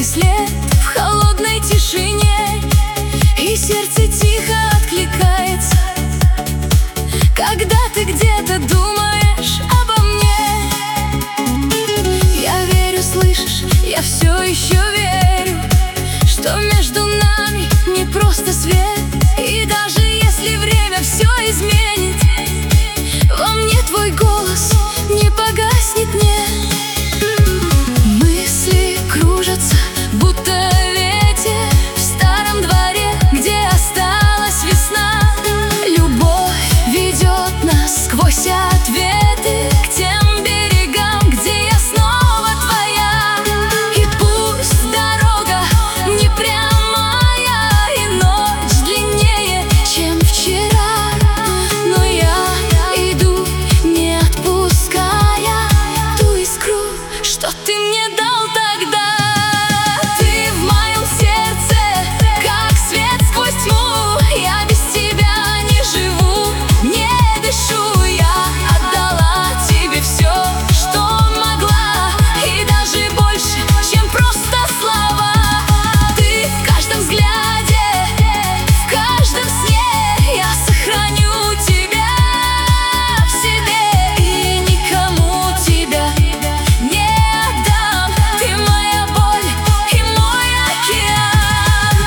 след в холодной тишине, и сердце тихо откликается, когда ты где-то думаешь обо мне. Я верю, слышишь, я все еще верю, что между нами не просто свет. И даже если время все изменит, во мне твой голос не погаснет, нет. Мысли кружатся, будто ветер в старом дворе, где осталась весна. Любовь ведет нас сквозь ответы к тем берегам, где я снова твоя. И пусть дорога не прямая и ночь длиннее, чем вчера, но я иду, не отпуская ту искру, что ты мне дал тогда. Ты в моем сердце, как свет сквозь тьму. Я без тебя не живу, не дышу. Я отдала тебе все, что могла, и даже больше, чем просто слова. Ты в каждом взгляде, в каждом сне. Я сохраню тебя в себе и никому тебя не отдам. Ты моя боль и мой океан.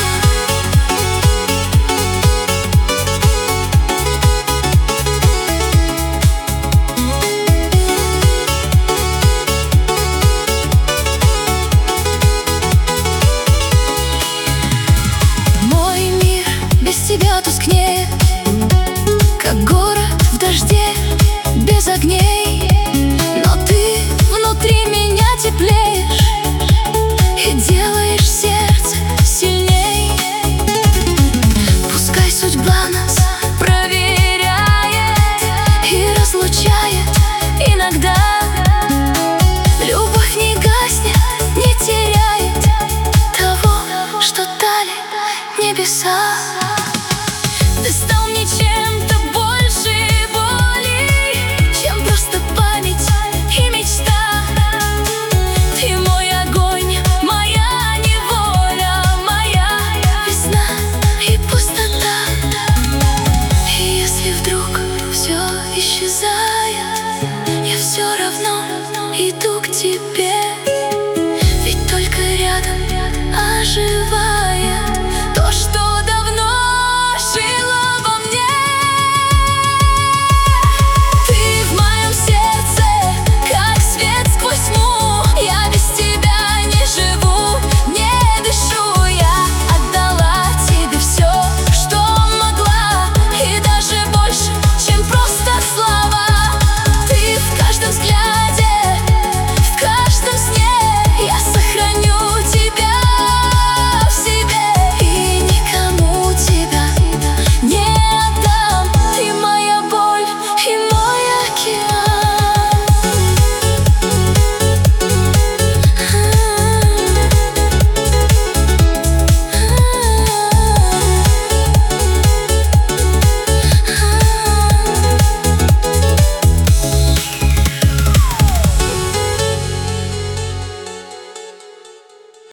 Мой мир без тебя тускнеет, как город в дожде без огней. Но ты внутри меня теплеешь и делаешь сердце сильней. Пускай судьба нас проверяет и разлучает иногда, любовь не гаснет, не теряет того, что дали небеса. Ты стал мне чем-то больше боли, чем просто память и мечта. Ты мой огонь, моя неволя, моя весна и пустота. И если вдруг все исчезает, я все равно иду к тебе.